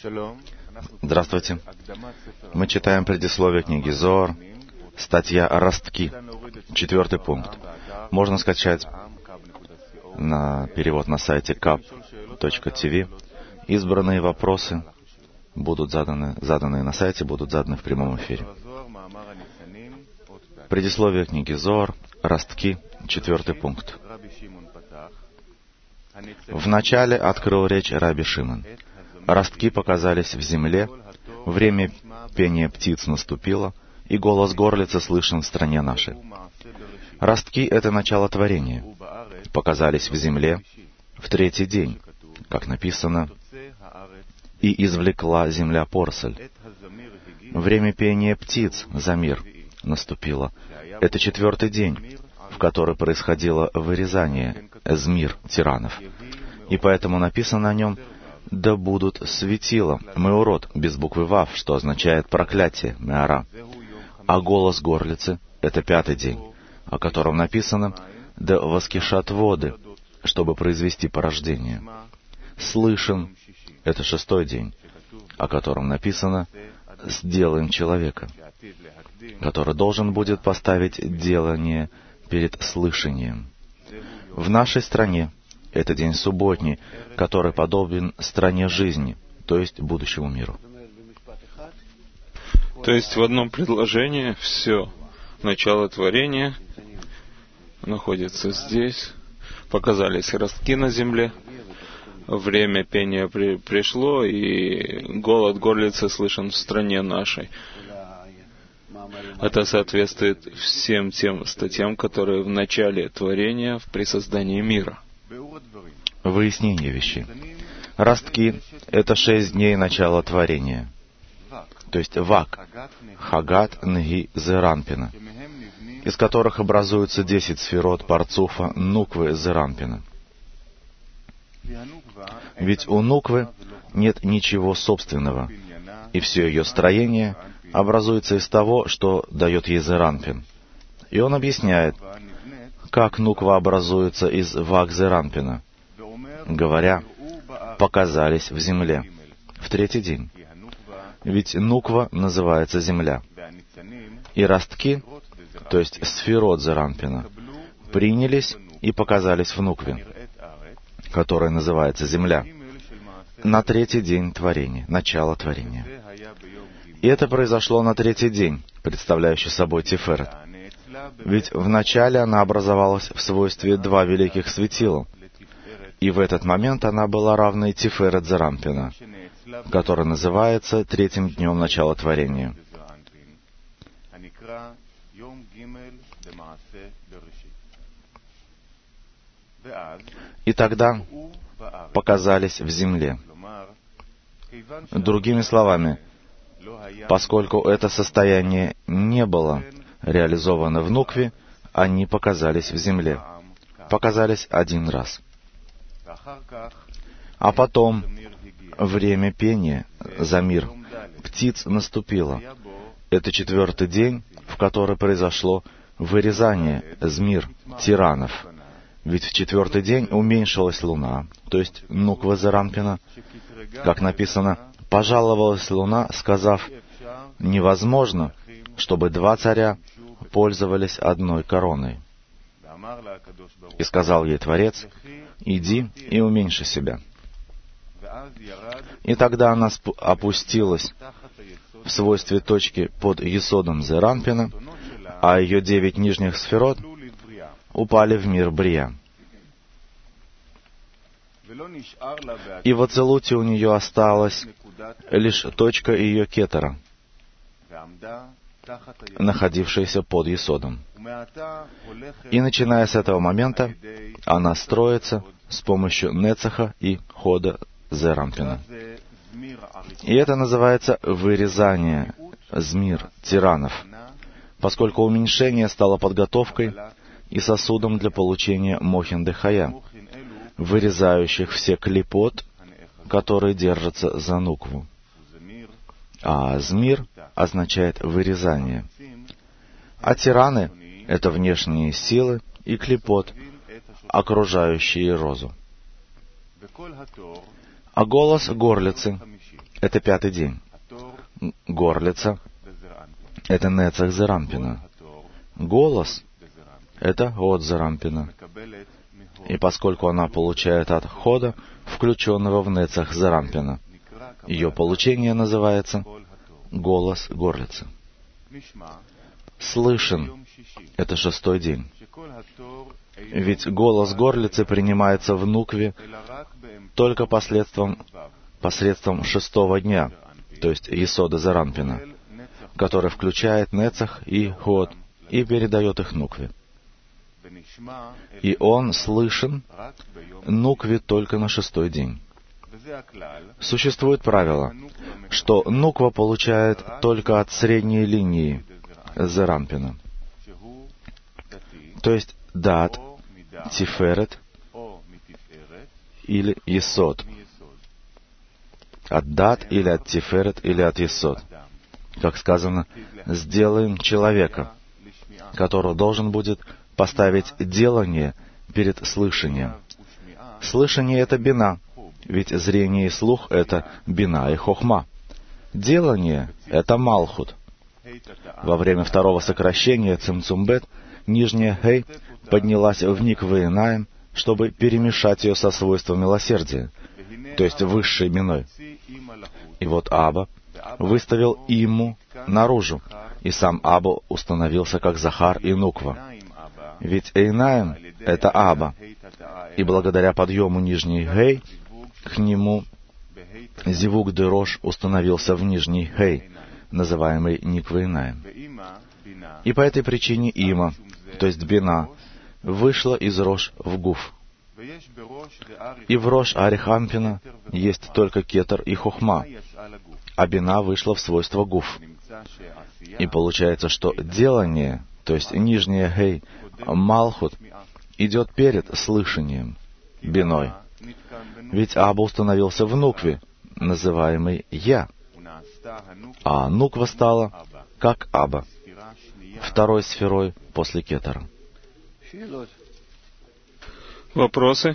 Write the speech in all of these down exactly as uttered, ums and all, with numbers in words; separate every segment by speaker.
Speaker 1: Здравствуйте. Мы читаем предисловие книги Зоар, статья «Ростки», четвертый пункт. Можно скачать на перевод на сайте кап точка ти ви. Избранные вопросы будут заданы, заданные на сайте, будут заданы в прямом эфире. Предисловие книги Зоар, «Ростки», четвертый пункт. Вначале открыл речь Раби Шимон. Ростки показались в земле, время пения птиц наступило, и голос горлицы слышен в стране нашей. Ростки — это начало творения. Показались в земле в третий день, как написано, «И извлекла земля поросль». Время пения птиц, замир, наступило. Это четвертый день, в который происходило вырезание, змир, тиранов. И поэтому написано о нем «Да будут светила», меорот, без буквы вав, что означает проклятие, меара. А голос горлицы — это пятый день, о котором написано «Да воскишат воды», чтобы произвести порождение. Слышен — это шестой день, о котором написано «Сделаем человека», который должен будет поставить делание перед слышанием. В нашей стране это день субботний, который подобен стране жизни, то есть будущему миру.
Speaker 2: То есть в одном предложении все начало творения находится здесь, показались ростки на земле, время пения при, пришло, и голод горлицы слышен в стране нашей. Это соответствует всем тем статьям, которые в начале творения, при создании мира.
Speaker 1: Выяснение вещей. Ростки — это шесть дней начала творения, то есть вак, хагат, нги, зеранпина, из которых образуются десять сферот парцуфа, нуквы, зеранпина. Ведь у нуквы нет ничего собственного, и все ее строение образуется из того, что дает ей зеранпин. И он объясняет, как нуква образуется из вак зеранпина, говоря, показались в земле в третий день. Ведь нуква называется земля. И ростки, то есть сферот зеранпина, принялись и показались в нукве, которая называется земля, на третий день творения, начало творения. И это произошло на третий день, представляющий собой Тиферет. Ведь вначале она образовалась в свойстве два великих светила, и в этот момент она была равной Тиферет Зеранпина, который называется третьим днем начала творения. И тогда показались в земле. Другими словами, поскольку это состояние не было реализовано в нукве, они показались в земле. Показались один раз. А потом время пения, замир, птиц наступило. Это четвертый день, в который произошло вырезание, змир, тиранов. Ведь в четвертый день уменьшилась луна, то есть нуква зеранпина. Как написано, пожаловалась луна, сказав, невозможно, чтобы два царя пользовались одной короной. И сказал ей Творец, иди и уменьши себя. И тогда она опустилась в свойстве точки под есодом зеранпина, а ее девять нижних сферот упали в мир Брия. И в Ацилуте у нее осталась лишь точка ее кетера, находившаяся под есодом. И начиная с этого момента, она строится с помощью нецаха и хода зеранпина. И это называется вырезание, змир, тиранов, поскольку уменьшение стало подготовкой и сосудом для получения мохин-дехая, вырезающих все клипот, которые держатся за нукву. А змир означает вырезание. А тираны — это внешние силы и клипот, окружающие розу. А голос горлицы это пятый день. Горлица — это Нецах Зерампина. Голос — это Ход Зерампина. И поскольку она получает от Хода, включенного в Нецах Зерампина, ее получение называется голос горлицы. Слышен — это шестой день. Ведь голос горлицы принимается в нукве только посредством, посредством шестого дня, то есть Есода Зерампина, который включает Нецах и Ход и передает их нукве. И он слышен нукве только на шестой день. Существует правило, что нуква получает только от средней линии Зерампина, то есть Дат, Тиферет или Есод. От Дат или от Тиферет или от Есод. Как сказано, сделаем человека, который должен будет поставить делание перед слышанием. Слышание — это бина, ведь зрение и слух — это бина и хохма. Делание — это малхут. Во время второго сокращения цимцумбет нижняя хей поднялась в никве инаем, чтобы перемешать ее со свойством милосердия, то есть высшей биной. И вот Аба выставил Имму наружу, и сам Аба установился как Захар и Нуква. Ведь Эйнаем — это Аба, и благодаря подъему нижней Хей к нему Зивук Дерош установился в нижней Хей, называемый Никва Эйнаем. И по этой причине Има, то есть Бина, вышла из Рош в Гуф. И в Рош Арихампина есть только Кетер и Хохма, а Бина вышла в свойство Гуф. И получается, что делание, то есть нижняя Хей, Малхут, идет перед слышанием, биной. Ведь Аба установился в Нукве, называемый Я, а Нуква стала как Аба, второй сферой после Кетера.
Speaker 2: Вопросы?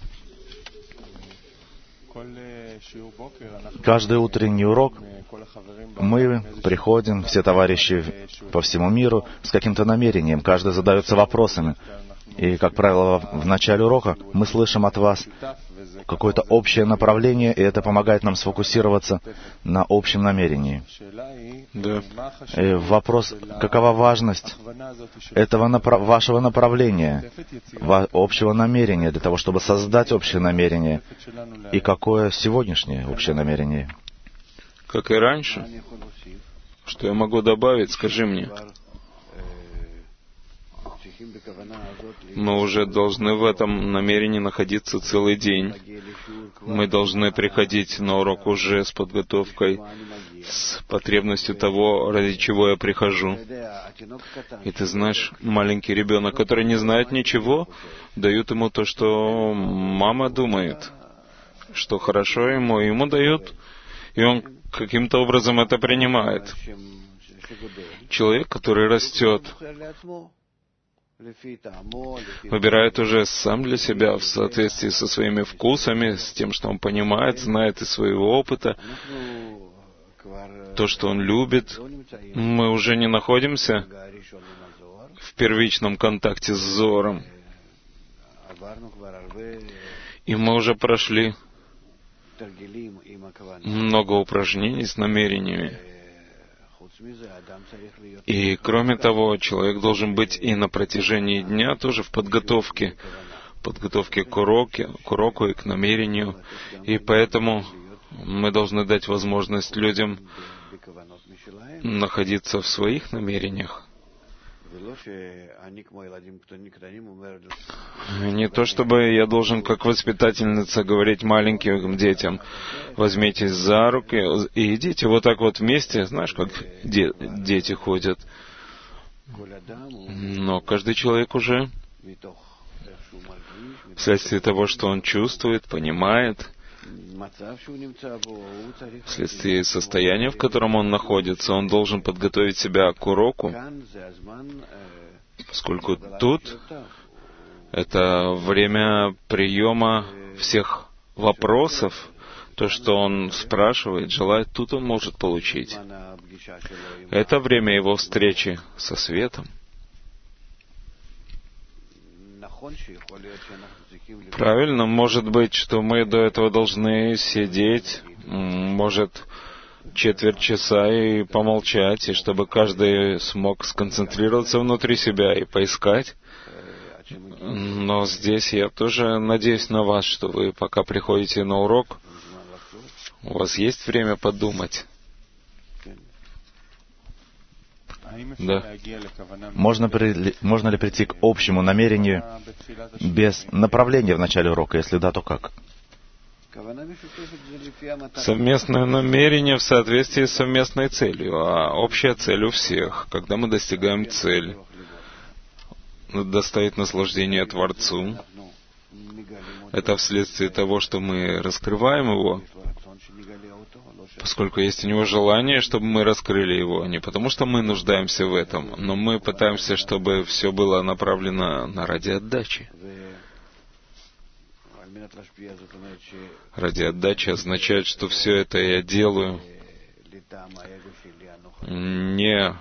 Speaker 1: Каждый утренний урок мы приходим, все товарищи по всему миру, с каким-то намерением, каждый задается вопросами. И, как правило, в начале урока мы слышим от вас какое-то общее направление, и это помогает нам сфокусироваться на общем намерении.
Speaker 2: Да.
Speaker 1: И вопрос, какова важность этого направ... вашего направления, ва... общего намерения, для того, чтобы создать общее намерение, и какое сегодняшнее общее намерение?
Speaker 2: Как и раньше. Что я могу добавить, скажи мне. Мы уже должны в этом намерении находиться целый день. Мы должны приходить на урок уже с подготовкой, с потребностью того, ради чего я прихожу. И ты знаешь, маленький ребенок, который не знает ничего, дают ему то, что мама думает, что хорошо ему, и ему дают, и он каким-то образом это принимает. Человек, который растет, выбирает уже сам для себя в соответствии со своими вкусами, с тем, что он понимает, знает из своего опыта, то, что он любит. Мы уже не находимся в первичном контакте с Зором. И мы уже прошли много упражнений с намерениями. И кроме того, человек должен быть и на протяжении дня тоже в подготовке, подготовке к уроку, к уроку и к намерению. И поэтому мы должны дать возможность людям находиться в своих намерениях. Не то чтобы я должен, как воспитательница, говорить маленьким детям: возьмитесь за руки и идите вот так вот вместе, знаешь, как де- дети ходят. Но каждый человек уже, вследствие того, что он чувствует, понимает, вследствие состояния, в котором он находится, он должен подготовить себя к уроку, поскольку тут это время приема всех вопросов, То, что он спрашивает, желает, тут он может получить. Это время его встречи со светом. Правильно, может быть, что мы до этого должны сидеть, может, четверть часа и помолчать, и чтобы каждый смог сконцентрироваться внутри себя и поискать. Но здесь я тоже надеюсь на вас, что вы, пока приходите на урок, у вас есть время подумать.
Speaker 1: Да. Можно, при, можно ли прийти к общему намерению без направления в начале урока? Если да, то как?
Speaker 2: Совместное намерение в соответствии с совместной целью, а общая цель у всех. Когда мы достигаем цели, доставить наслаждение Творцу, это вследствие того, что мы раскрываем Его, поскольку есть у Него желание, чтобы мы раскрыли Его, не потому что мы нуждаемся в этом, но мы пытаемся, чтобы все было направлено на ради отдачи. Ради отдачи означает, что все это я делаю не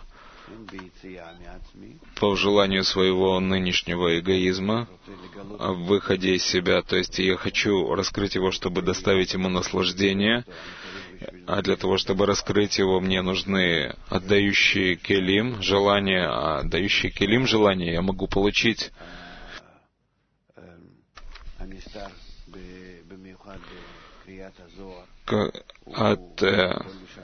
Speaker 2: по желанию своего нынешнего эгоизма, а в выходе из себя. То есть я хочу раскрыть его, чтобы доставить ему наслаждение, а для того, чтобы раскрыть его, мне нужны отдающие келим желания, а отдающие келим желания я могу получить от э,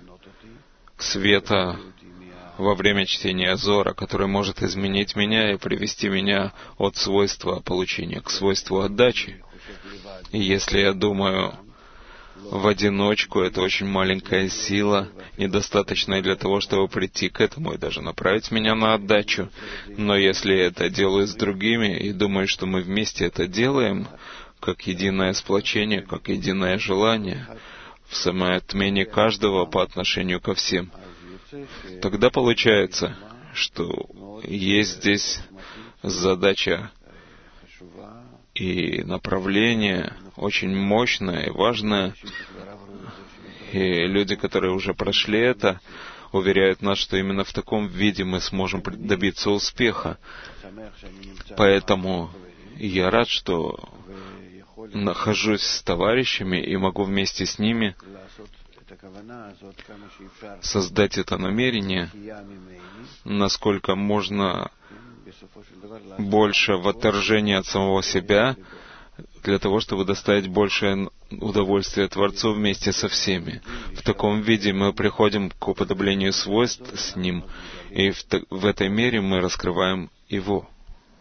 Speaker 2: света во время чтения Зора, который может изменить меня и привести меня от свойства получения к свойству отдачи. И если я думаю в одиночку, это очень маленькая сила, недостаточная для того, чтобы прийти к этому и даже направить меня на отдачу. Но если я это делаю с другими и думаю, что мы вместе это делаем, как единое сплочение, как единое желание, в самоотмене каждого по отношению ко всем, тогда получается, что есть здесь задача и направление очень мощное и важное. И люди, которые уже прошли это, уверяют нас, что именно в таком виде мы сможем добиться успеха. Поэтому я рад, что нахожусь с товарищами и могу вместе с ними создать это намерение, насколько можно больше в отторжении от самого себя, для того, чтобы доставить большее удовольствие Творцу вместе со всеми. В таком виде мы приходим к уподоблению свойств с Ним, и в, в этой мере мы раскрываем Его.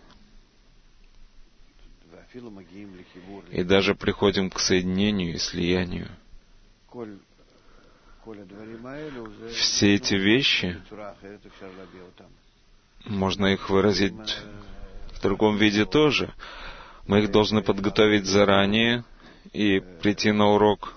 Speaker 2: И даже приходим к соединению и слиянию. Все эти вещи, можно их выразить в другом виде тоже. Мы их должны подготовить заранее и прийти на урок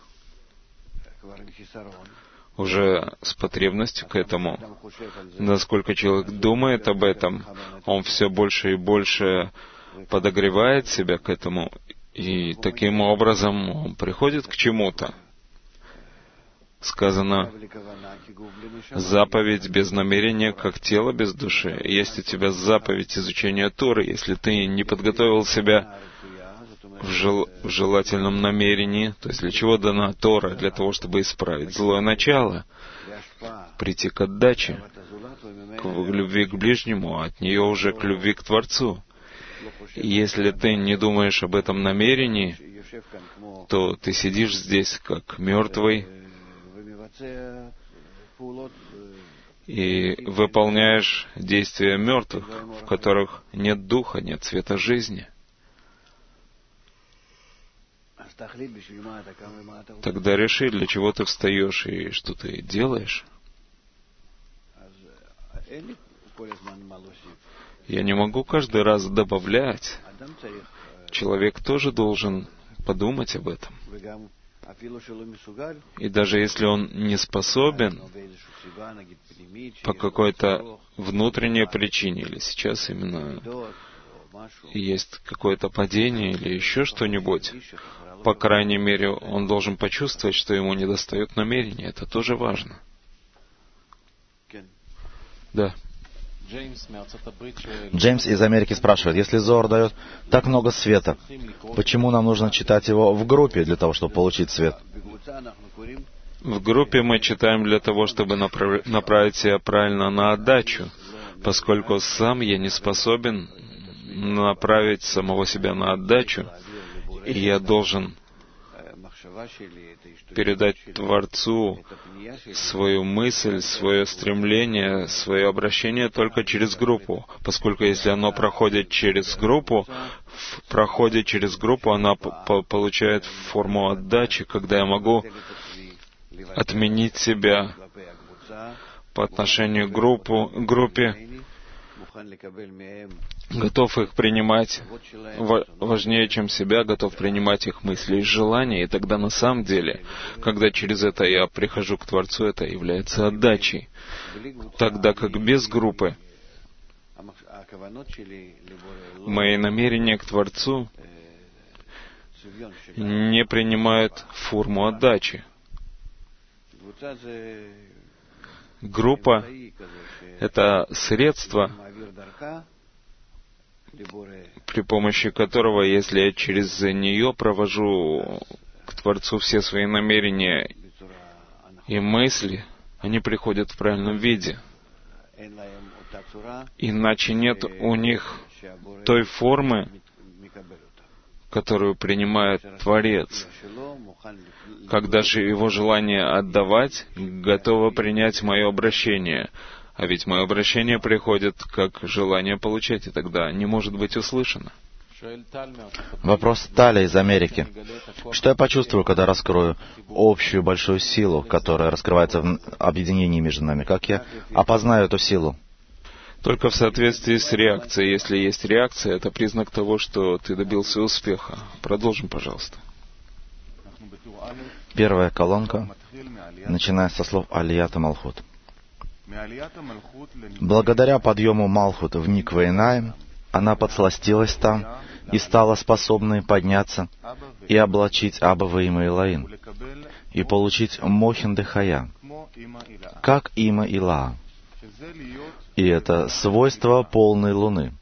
Speaker 2: уже с потребностью к этому. Насколько человек думает об этом, он все больше и больше подогревает себя к этому, и таким образом он приходит к чему-то. Сказано, заповедь без намерения, как тело без души. Есть у тебя заповедь изучения Торы. Если ты не подготовил себя в, жел... в желательном намерении, то есть для чего дана Тора? Для того, чтобы исправить злое начало, прийти к отдаче, к любви к ближнему, а от нее уже к любви к Творцу. И если ты не думаешь об этом намерении, то ты сидишь здесь как мертвый и выполняешь действия мертвых, в которых нет духа, нет света жизни. Тогда реши, для чего ты встаешь и что ты делаешь. Я не могу каждый раз добавлять. Человек тоже должен подумать об этом. И даже если он не способен по какой-то внутренней причине, или сейчас именно есть какое-то падение или еще что-нибудь, по крайней мере, он должен почувствовать, что ему недостает намерения. Это тоже важно. Да.
Speaker 1: Джеймс из Америки спрашивает, если Зоар дает так много света, почему нам нужно читать его в группе для того, чтобы получить свет?
Speaker 2: В группе мы читаем для того, чтобы направ... направить себя правильно на отдачу, поскольку сам я не способен направить самого себя на отдачу, и я должен передать Творцу свою мысль, свое стремление, свое обращение только через группу, поскольку если оно проходит через группу, проходит через группу, она по- получает форму отдачи, когда я могу отменить себя по отношению к группу, группе, готов их принимать важнее, чем себя, готов принимать их мысли и желания. И тогда на самом деле, когда через это я прихожу к Творцу, это является отдачей. Тогда как без группы мои намерения к Творцу не принимают форму отдачи. Группа — это средство, при помощи которого, если я через нее провожу к Творцу все свои намерения и мысли, они приходят в правильном виде. Иначе нет у них той формы, которую принимает Творец, когда же его желание отдавать готово принять мое обращение. А ведь мое обращение приходит как желание получать, и тогда не может быть услышано.
Speaker 1: Вопрос Таля из Америки. Что я почувствую, когда раскрою общую большую силу, которая раскрывается в объединении между нами? Как я опознаю эту силу?
Speaker 2: Только в соответствии с реакцией. Если есть реакция, это признак того, что ты добился успеха. Продолжим, пожалуйста.
Speaker 1: Первая колонка, начиная со слов Алията Малхут. Благодаря подъему Малхут в Никвейнаим, она подсластилась там и стала способной подняться и облачить Абава Има Илаин, и получить Мохин Дехая, как Има Илаа. И это свойство полной луны.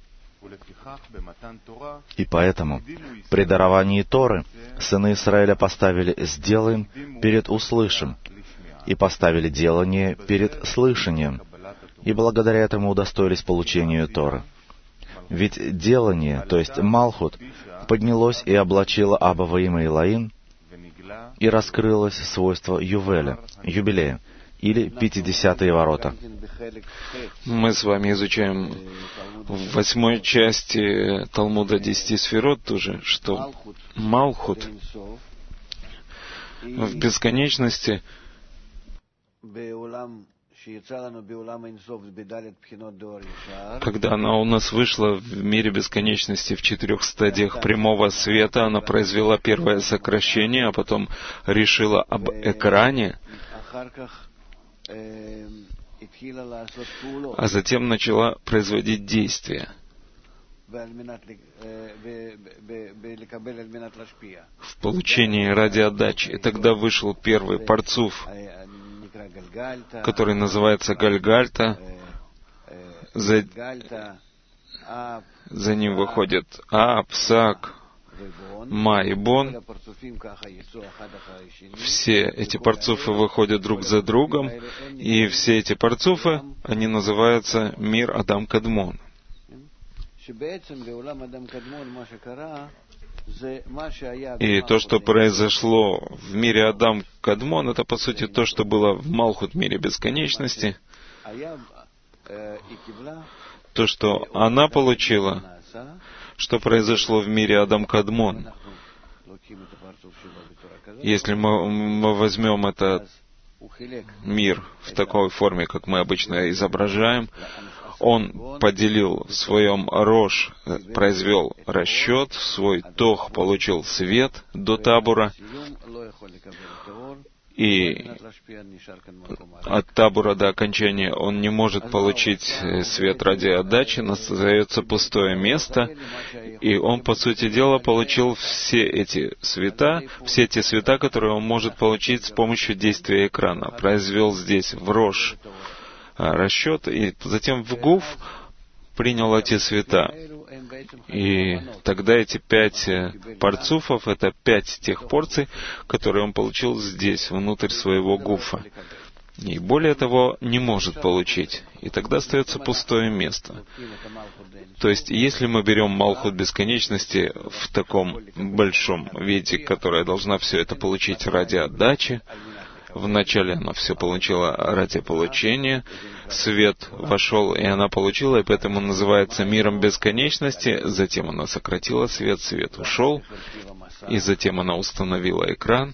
Speaker 1: И поэтому при даровании Торы сыны Израиля поставили «сделаем» перед «услышим», и поставили «делание» перед «слышанием», и благодаря этому удостоились получения Торы. Ведь делание, то есть Малхут, поднялось и облачило Абава Има Илаин, и раскрылось свойство Ювеля, юбилея, или пятидесятые ворота.
Speaker 2: Мы с вами изучаем в восьмой части Талмуда десяти сферот тоже, что Малхут в бесконечности, когда она у нас вышла в мире бесконечности в четырех стадиях прямого света, она произвела первое сокращение, а потом решила об экране, а затем начала производить действия в получении ради отдачи. И тогда вышел первый парцуф, который называется Гальгальта. За, за ним выходит А, Псак, Ма и Бон. Все эти парцуфы выходят друг за другом, и все эти парцуфы, они называются мир Адам Кадмон. И то, что произошло в мире Адам Кадмон, это, по сути, то, что было в Малхут мире бесконечности, то, что она получила, что произошло в мире Адам Кадмон. Если мы, мы возьмем этот мир в такой форме, как мы обычно изображаем, он поделил в своем рош, произвел расчет, в свой тох получил свет до табура, и от табура до окончания он не может получить свет ради отдачи, остается пустое место, и он, по сути дела, получил все эти света, все те света, которые он может получить с помощью действия экрана. Произвел здесь в Рош расчет, и затем в Гуф принял эти света. И тогда эти пять парцуфов — это пять тех порций, которые он получил здесь, внутрь своего гуфа. И более того, не может получить. И тогда остается пустое место. То есть, если мы берем Малхут бесконечности в таком большом виде, которая должна все это получить ради отдачи, вначале она все получила ради получения, свет вошел, и она получила, и поэтому называется миром бесконечности, затем она сократила свет, свет ушел, и затем она установила экран.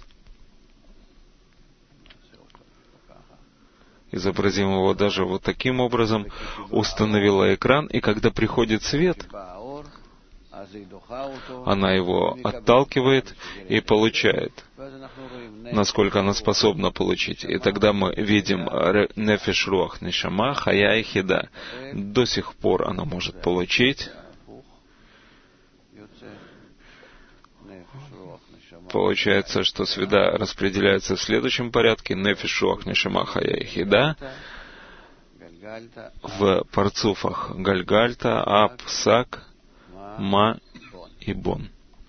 Speaker 2: Изобразим его даже вот таким образом, установила экран, и когда приходит свет, она его отталкивает и получает, насколько она способна получить. И тогда мы видим нефеш руах нешама хая и хида. До сих пор она может получить. Получается, что света распределяется в следующем порядке. Нефеш руах нешама хая и хида. В парцуфах Гальгальта, Ап, Сак, Ма и Бон.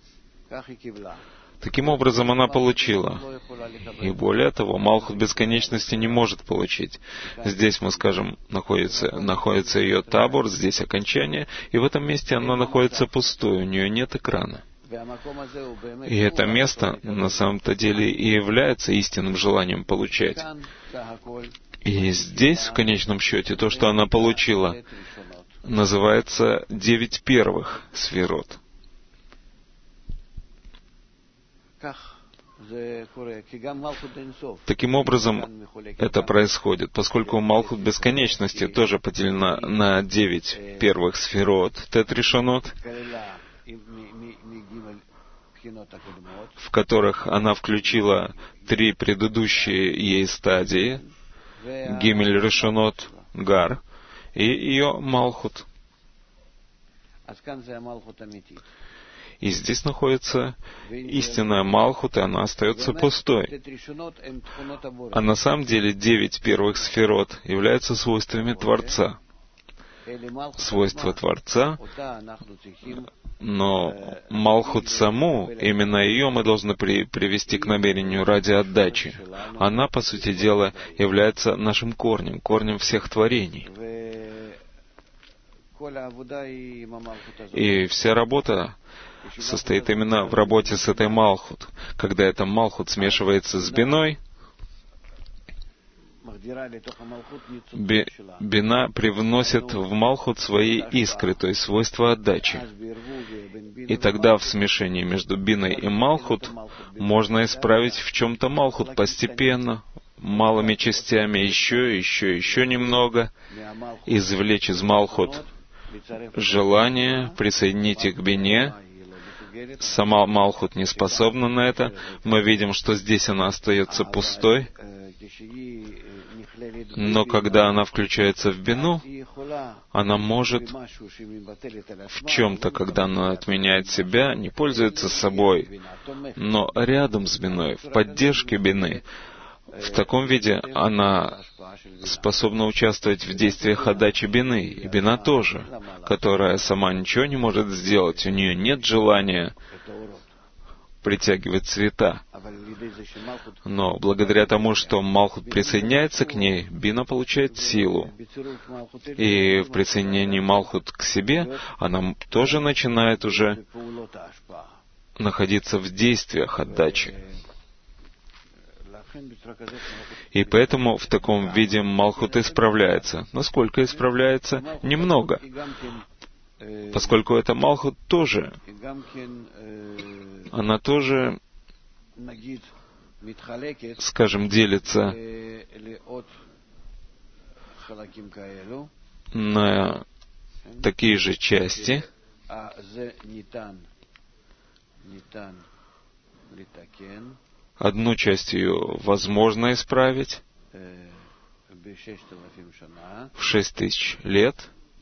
Speaker 2: Таким образом, она получила. И более того, Малхут бесконечности не может получить. Здесь, мы скажем, находится, находится ее табор, здесь окончание, и в этом месте она находится пустой, у нее нет экрана. И это место на самом-то деле и является истинным желанием получать. И здесь, в конечном счете, то, что она получила, называется девять первых сферот. Таким образом, это происходит, поскольку Малхут бесконечности тоже поделена на девять первых сферот, тетришонот, в которых она включила три предыдущие ей стадии, Гимель Решонот, Гар, и ее Малхут. И здесь находится истинная Малхут, и она остается пустой. А на самом деле девять первых сферот являются свойствами Творца. Свойства Творца, но Малхут саму, именно ее мы должны при, привести к намерению ради отдачи. Она, по сути дела, является нашим корнем, корнем всех творений. И вся работа состоит именно в работе с этой Малхут. Когда эта Малхут смешивается с биной, би, бина привносит в Малхут свои искры, то есть свойства отдачи. И тогда в смешении между биной и Малхут можно исправить в чем-то Малхут постепенно, малыми частями, еще, еще, еще немного, извлечь из Малхут желание, присоединить их к бине. Сама Малхут не способна на это. Мы видим, что здесь она остается пустой. Но когда она включается в бину, она может в чем-то, когда она отменяет себя, не пользуется собой, но рядом с биной, в поддержке бины, в таком виде она способна участвовать в действиях отдачи бины, и бина тоже, которая сама ничего не может сделать, у нее нет желания притягивать цвета. Но благодаря тому, что Малхут присоединяется к ней, бина получает силу. И в присоединении Малхут к себе, она тоже начинает уже находиться в действиях отдачи. И поэтому в таком виде Малхут исправляется. Насколько исправляется? Немного. Поскольку это Малхут тоже, она тоже, скажем, делится на такие же части, Одну часть ее возможно исправить в шесть тысяч лет.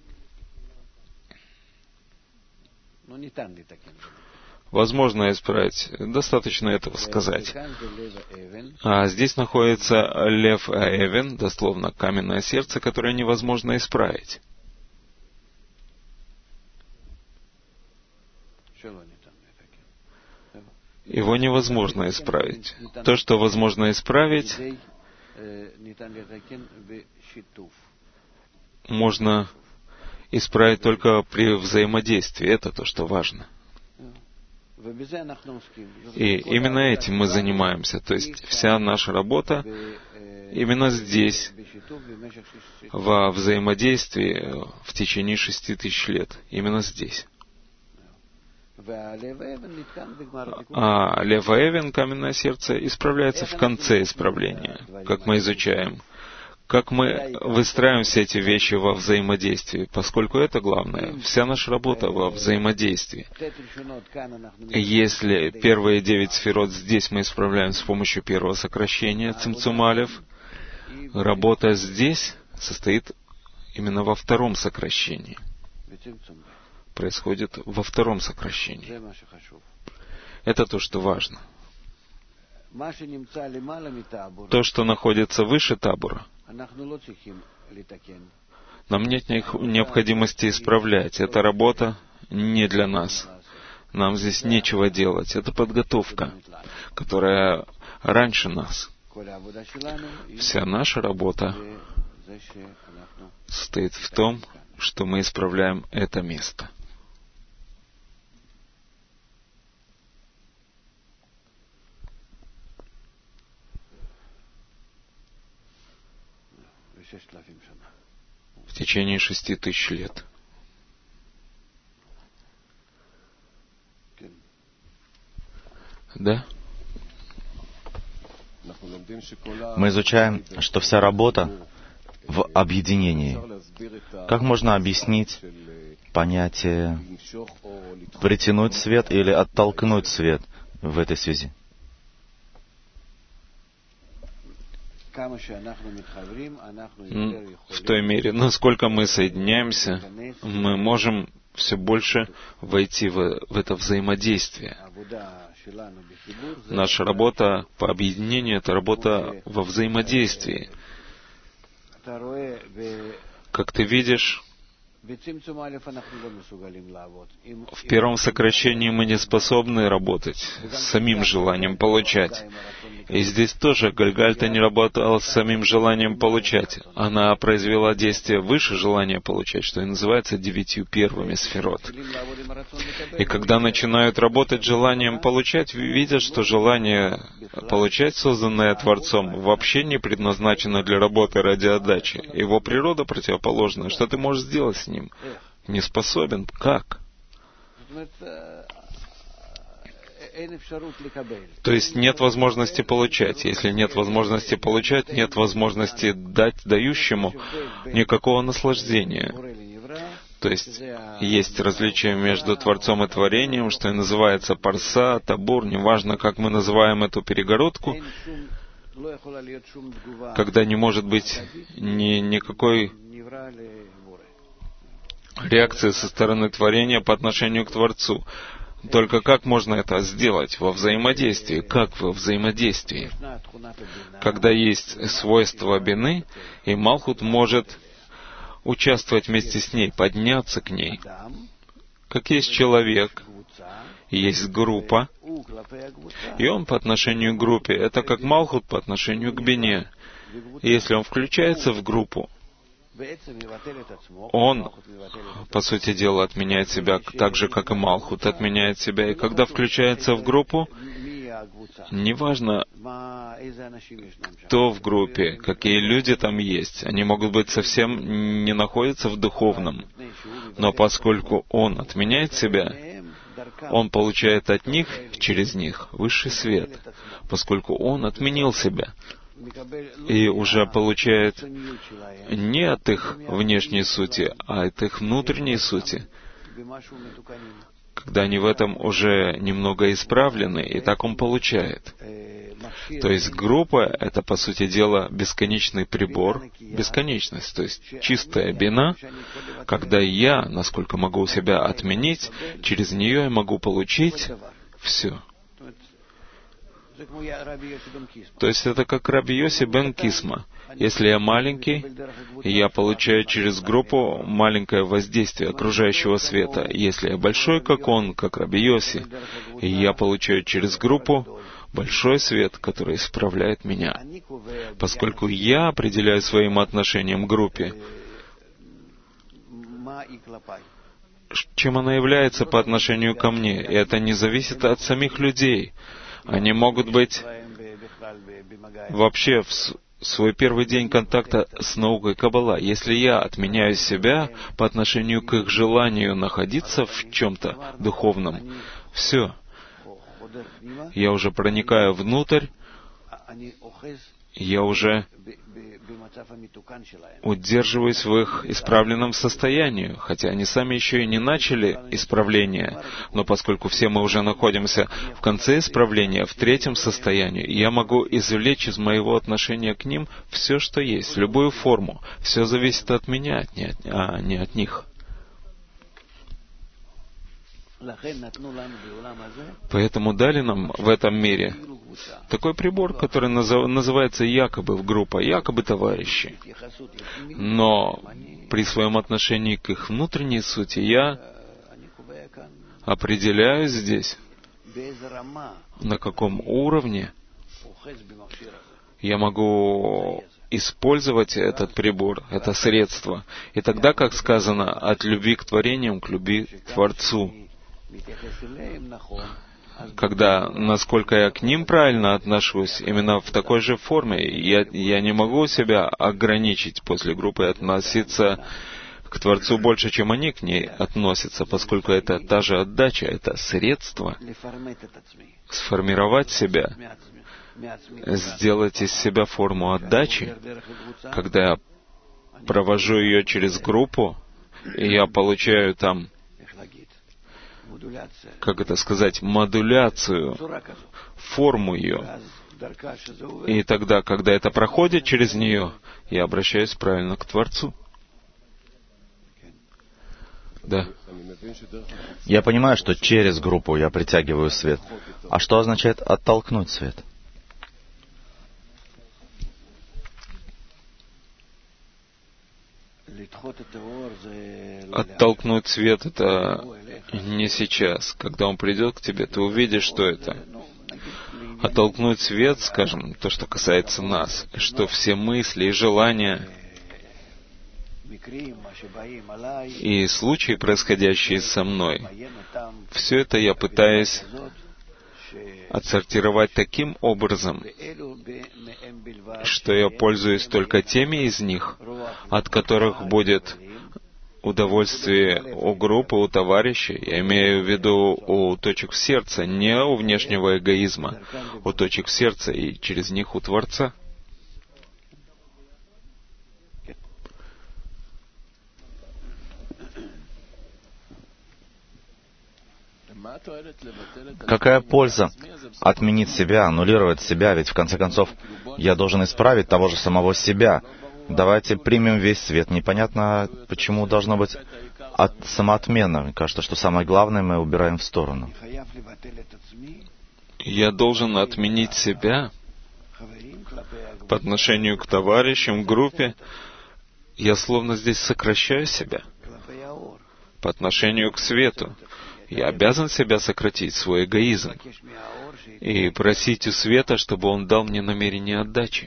Speaker 2: Возможно исправить. Достаточно этого сказать. А здесь находится лев Эвен, дословно каменное сердце, которое невозможно исправить. Его невозможно исправить. То, что возможно исправить, можно исправить только при взаимодействии. Это то, что важно. И именно этим мы занимаемся. То есть вся наша работа именно здесь, во взаимодействии в течение шести тысяч лет. Именно здесь. А лева Эвен, каменное сердце, исправляется в конце исправления, как мы изучаем. Как мы выстраиваем все эти вещи во взаимодействии, поскольку это главное. Вся наша работа во взаимодействии. Если первые девять сферот здесь мы исправляем с помощью первого сокращения Цимцум Алеф, работа здесь состоит именно во втором сокращении. Происходит во втором сокращении. Это то, что важно. То, что находится выше табура, нам нет необходимости исправлять. Эта работа не для нас. Нам здесь нечего делать. Это подготовка, которая раньше нас. Вся наша работа состоит в том, что мы исправляем это место. В течение шести тысяч лет. Да?
Speaker 1: Мы изучаем, что вся работа в объединении. Как можно объяснить понятие притянуть свет или оттолкнуть свет в этой связи?
Speaker 2: В той мере, насколько мы соединяемся, мы можем все больше войти в, в это взаимодействие. Наша работа по объединению — это работа во взаимодействии. Как ты видишь, в первом сокращении мы не способны работать с самим желанием получать. И здесь тоже Гальгальта не работала с самим желанием получать. Она произвела действие выше желания получать, что и называется девятью первыми сферот. И когда начинают работать желанием получать, видят, что желание получать, созданное Творцом, вообще не предназначено для работы ради отдачи. Его природа противоположна. Что ты можешь сделать с ним? Не способен. Как? То есть нет возможности получать. Если нет возможности получать, нет возможности дать дающему никакого наслаждения. То есть есть различие между Творцом и Творением, что и называется парса, табур, неважно, как мы называем эту перегородку, когда не может быть ни, никакой реакции со стороны творения по отношению к Творцу. Только как можно это сделать? Во взаимодействии. Как во взаимодействии? Когда есть свойство бины, и Малхут может участвовать вместе с ней, подняться к ней. Как есть человек, есть группа, и он по отношению к группе, это как Малхут по отношению к бине. И если он включается в группу, он, по сути дела, отменяет себя так же, как и Малхут отменяет себя. И когда включается в группу, неважно, кто в группе, какие люди там есть, они могут быть совсем не находятся в духовном. Но поскольку он отменяет себя, он получает от них, через них, высший свет, поскольку он отменил себя. И уже получает не от их внешней сути, а от их внутренней сути. когда они в этом уже немного исправлены, и так он получает. То есть группа — это, по сути дела, бесконечный прибор, бесконечность, то есть чистая бина, когда я, насколько могу себя отменить, через нее я могу получить все. То есть это как Раби Йоси бен Кисма. Если я маленький, я получаю через группу маленькое воздействие окружающего света. Если я большой, как он, как Раби Йоси, я получаю через группу большой свет, который исправляет меня. Поскольку я определяю своим отношением к группе, чем она является по отношению ко мне, и это не зависит от самих людей. Они могут быть вообще в свой первый день контакта с наукой Каббала. Если я отменяю себя по отношению к их желанию находиться в чем-то духовном, все. Я уже проникаю внутрь, я уже удерживаюсь в их исправленном состоянии, хотя они сами еще и не начали исправление, но поскольку все мы уже находимся в конце исправления, в третьем состоянии, я могу извлечь из моего отношения к ним все, что есть, любую форму. Все зависит от меня, а не от них. Поэтому дали нам в этом мире такой прибор, который называется якобы группа, якобы товарищи. Но при своем отношении к их внутренней сути я определяю здесь, на каком уровне я могу использовать этот прибор, это средство. И тогда, как сказано, от любви к творениям к любви к Творцу. Когда, насколько я к ним правильно отношусь, именно в такой же форме, я, я не могу себя ограничить после группы относиться к Творцу больше, чем они к ней относятся, поскольку это та же отдача, это средство сформировать себя, сделать из себя форму отдачи, когда я провожу ее через группу, и я получаю там, как это сказать, модуляцию, форму ее. И тогда, когда это проходит через нее, я обращаюсь правильно к Творцу. Да.
Speaker 1: Я понимаю, что через группу я притягиваю свет. А что означает оттолкнуть свет?
Speaker 2: Оттолкнуть свет — это не сейчас. Когда он придет к тебе, ты увидишь, что это. Оттолкнуть свет, скажем, то, что касается нас, что все мысли и желания и случаи, происходящие со мной, все это я пытаюсь отсортировать таким образом, что я пользуюсь только теми из них, от которых будет удовольствие у группы, у товарищей. Я имею в виду у точек в сердце, не у внешнего эгоизма, у точек в сердце и через них у Творца.
Speaker 1: Какая польза отменить себя, аннулировать себя, ведь в конце концов я должен исправить того же самого себя. Давайте примем весь свет. Непонятно, почему должно быть от самоотмена. Мне кажется, что самое главное мы убираем в сторону.
Speaker 2: Я должен отменить себя по отношению к товарищам, к группе. Я словно здесь сокращаю себя по отношению к свету. Я обязан себя сократить, свой эгоизм, и просить у света, чтобы он дал мне намерение отдачи.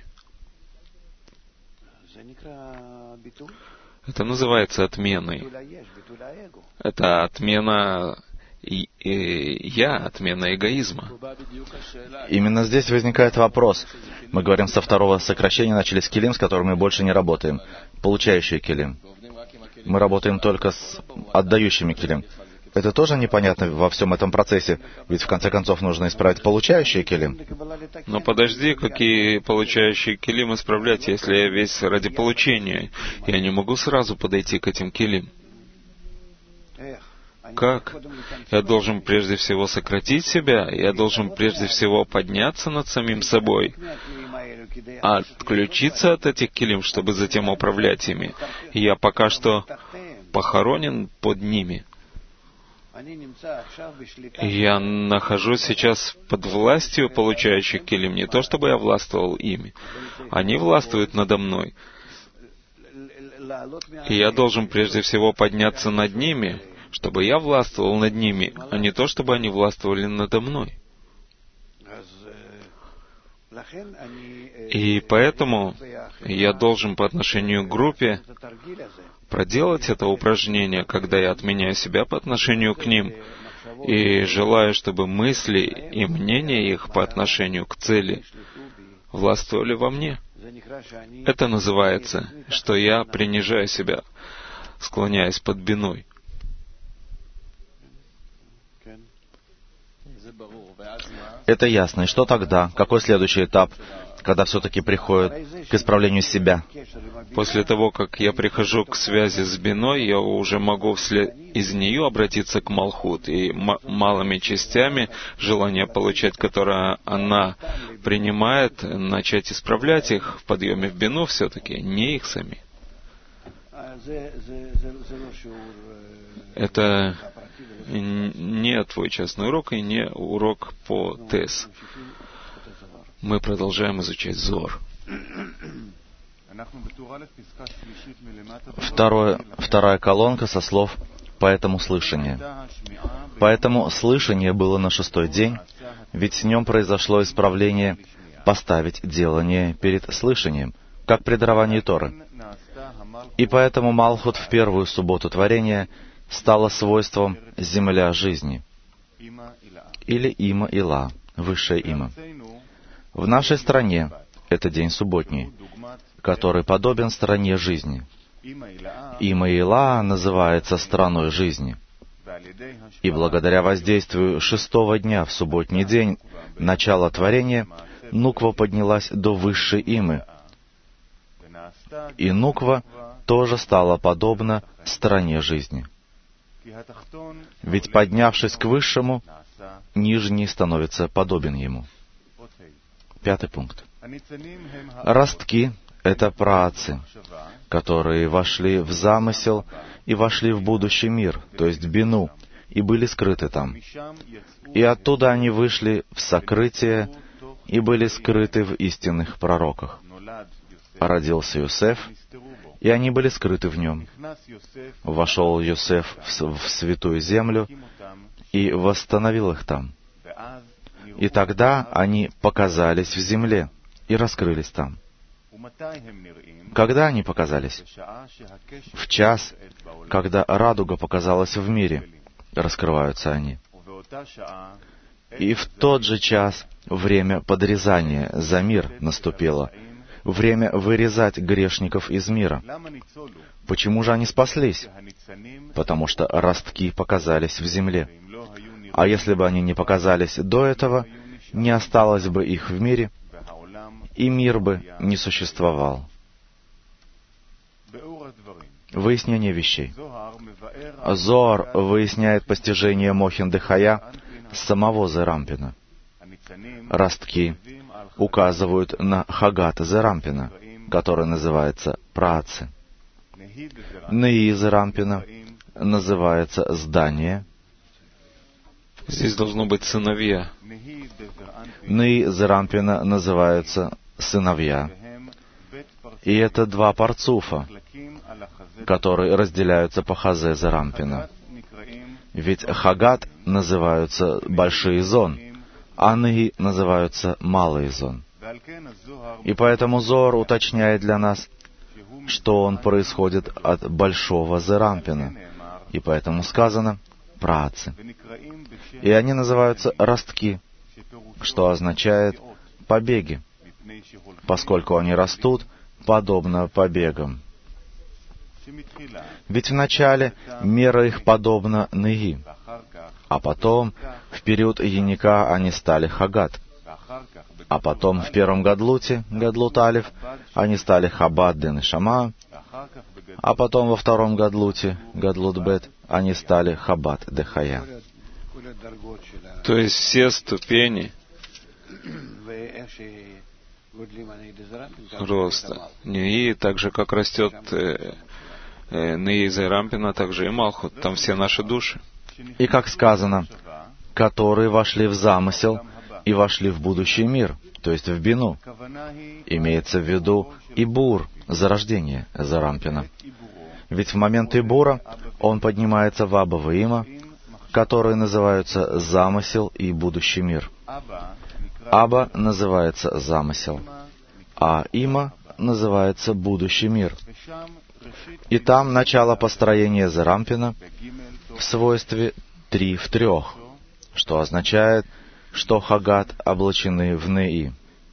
Speaker 2: Это называется отменой. Это отмена и, и я, отмена эгоизма.
Speaker 1: Именно здесь возникает вопрос. Мы говорим, со второго сокращения начали с килим, с которым мы больше не работаем. Получающие килим. Мы работаем только с отдающими килим. Это тоже непонятно во всем этом процессе, ведь в конце концов нужно исправить получающие килим.
Speaker 2: Но подожди, какие получающие килим исправлять, если я весь ради получения? Я не могу сразу подойти к этим килим. Как? Я должен прежде всего сократить себя, я должен прежде всего подняться над самим собой, отключиться от этих килим, чтобы затем управлять ими. И я пока что похоронен под ними. Я нахожусь сейчас под властью получающих килим, не то чтобы я властвовал ими. Они властвуют надо мной. И я должен прежде всего подняться над ними, чтобы я властвовал над ними, а не то, чтобы они властвовали надо мной. И поэтому я должен по отношению к группе проделать это упражнение, когда я отменяю себя по отношению к ним, и желаю, чтобы мысли и мнения их по отношению к цели властвовали во мне. Это называется, что я принижаю себя, склоняясь под биной.
Speaker 1: Это ясно. И что тогда? Какой следующий этап, когда все-таки приходит к исправлению себя?
Speaker 2: После того, как я прихожу к связи с биной, я уже могу вслед из нее обратиться к Малхут, и м- малыми частями желания получать, которые она принимает, начать исправлять их в подъеме в бину все-таки, не их сами. Это не твой частный урок и не урок по ТЭС. Мы продолжаем изучать Зоар.
Speaker 1: Второе, вторая колонка со слов «поэтому слышание». Поэтому слышание было на шестой день, ведь с нем произошло исправление поставить делание перед слышанием, как при даровании Торы. И поэтому Малхут в первую субботу творения стала свойством земля жизни, или Има Ила, высшее Има. В нашей стране это день субботний, который подобен стране жизни. Има Ила называется страной жизни. И благодаря воздействию шестого дня в субботний день, начала творения, Нуква поднялась до высшей Имы. И Нуква тоже стала подобна стране жизни. Ведь, поднявшись к высшему, нижний становится подобен ему. Пятый пункт. Ростки — это праотцы, которые вошли в замысел и вошли в будущий мир, то есть бину, и были скрыты там. И оттуда они вышли в сокрытие и были скрыты в истинных пророках. Родился Йосеф, и они были скрыты в нем. Вошел Йосеф в святую землю и восстановил их там. И тогда они показались в земле и раскрылись там. Когда они показались? В час, когда радуга показалась в мире, раскрываются они. И в тот же час время подрезания за мир наступило, время вырезать грешников из мира. Почему же они спаслись? Потому что ростки показались в земле. А если бы они не показались до этого, не осталось бы их в мире, и мир бы не существовал. Выяснение вещей. Зоар выясняет постижение Мохин-де-Хая самого Зерампина. Ростки указывают на Хагата Зерампина, который называется праотцы. Неи Зерампина называется здание.
Speaker 2: Здесь должно быть сыновья.
Speaker 1: Неи Зерампина называются сыновья. И это два парцуфа, которые разделяются по хазе Зерампина. Ведь Хагат называются большие зон, а Неи называются малые зон. И поэтому Зоар уточняет для нас, что он происходит от большого Зерампина. И поэтому сказано праотцы. И они называются ростки, что означает побеги, поскольку они растут подобно побегам. Ведь вначале мера их подобна Неи, а потом, в период Яника, они стали Хагат, а потом в первом Гадлуте, Гадлут Алиф, они стали Хабад де Нешама, а потом во втором Гадлуте, Гадлут Бет, они стали Хаббат де Хая.
Speaker 2: То есть все ступени роста Неи, так же как растет э, э, Неи Зайрампина, так же и Малхут, там все наши души.
Speaker 1: И как сказано, которые вошли в замысел и вошли в будущий мир, то есть в Бину. Имеется в виду Ибур, зарождение Зарампина. Ведь в момент Ибура он поднимается в Аба Ваима, которые называются замысел и будущий мир. Аба называется замысел, а Има называется будущий мир. И там начало построения Зарампина в свойстве три в трех, что означает, что Хагат облачены в Неи.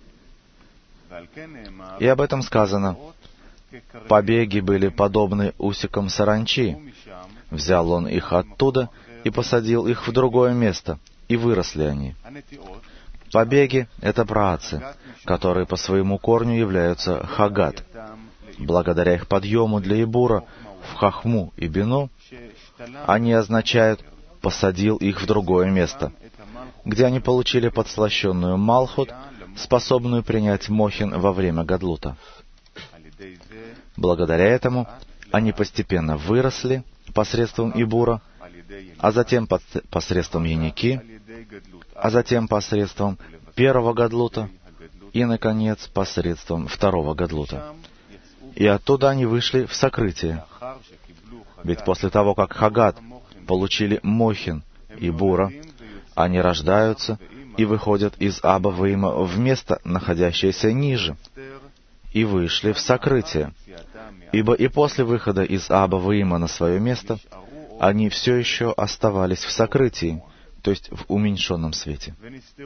Speaker 1: И об этом сказано: побеги были подобны усикам саранчи. Взял он их оттуда и посадил их в другое место, и выросли они. Побеги — это праотцы, которые по своему корню являются Хагат. Благодаря их подъему для Ибура в Хахму и Бину, они означают «посадил их в другое место», где они получили подслащенную Малхут, способную принять Мохин во время Гадлута. Благодаря этому они постепенно выросли посредством Ибура, а затем посредством Яники, а затем посредством первого Гадлута и, наконец, посредством второго Гадлута. И оттуда они вышли в сокрытие. Ведь после того, как Хагат получили Мохин и Бура, они рождаются и выходят из Аба Ваима в место, находящееся ниже, и вышли в сокрытие. Ибо и после выхода из Аба Ваима на свое место, они все еще оставались в сокрытии, то есть в уменьшенном свете,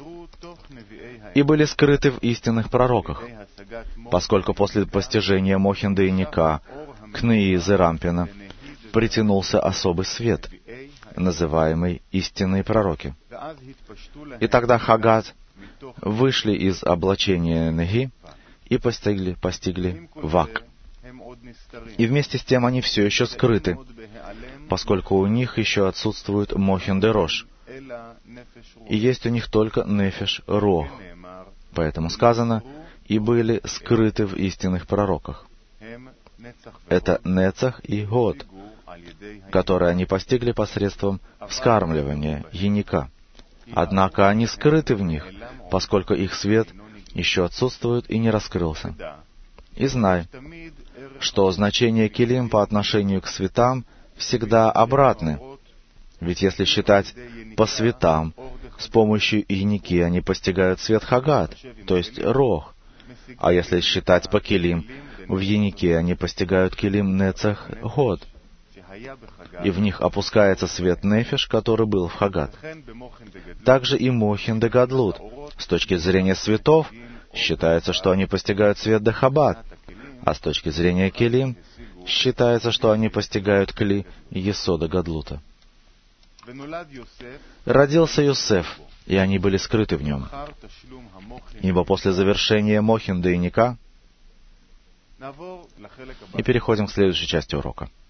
Speaker 1: и были скрыты в истинных пророках, поскольку после постижения Мохинда и Ника к Неи Зерампина притянулся особый свет, называемый истинные пророки. И тогда Хагат вышли из облачения Неги и постигли, постигли Вак. И вместе с тем они все еще скрыты, поскольку у них еще отсутствует Мохин де Рош, и есть у них только Нефеш Рох. Поэтому сказано: «И были скрыты в истинных пророках». Это Нецах и Год, которые они постигли посредством вскармливания, Яника. Однако они скрыты в них, поскольку их свет еще отсутствует и не раскрылся. И знай, что значение Келим по отношению к светам всегда обратны. Ведь если считать по светам, с помощью Яники они постигают свет Хагат, то есть Рох. А если считать по Келим, в Янике они постигают Келим Нецах Год, и в них опускается свет Нефеш, который был в Хагат. Также и Мохин де Гадлут. С точки зрения светов, считается, что они постигают свет де Хаббат, а с точки зрения Келим, считается, что они постигают Кли Есода Гадлута. Родился Йосеф, и они были скрыты в нем. Ибо после завершения Мохин де Ника, и переходим к следующей части урока.